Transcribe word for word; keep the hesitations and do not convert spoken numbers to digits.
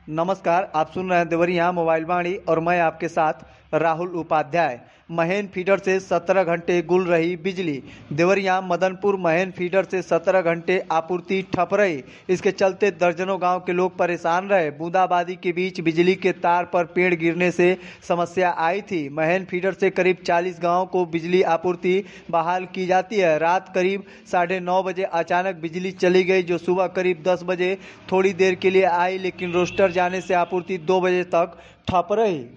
नमस्कार, आप सुन रहे हैं देवरिया मोबाइल वाणी और मैं आपके साथ राहुल उपाध्याय। महेन फीडर से सत्रह घंटे गुल रही बिजली। देवरिया मदनपुर महेन फीडर से सत्रह घंटे आपूर्ति ठप रही। इसके चलते दर्जनों गांव के लोग परेशान रहे। बूंदाबांदी के बीच बिजली के तार पर पेड़ गिरने से समस्या आई थी। महेन फीडर से करीब चालीस गांवों को बिजली आपूर्ति बहाल की जाती है। रात करीब साढ़े नौ बजे अचानक बिजली चली गई, जो सुबह करीब दस बजे थोड़ी देर के लिए आई, लेकिन रोस्टर जाने से आपूर्ति दो बजे तक ठप रही।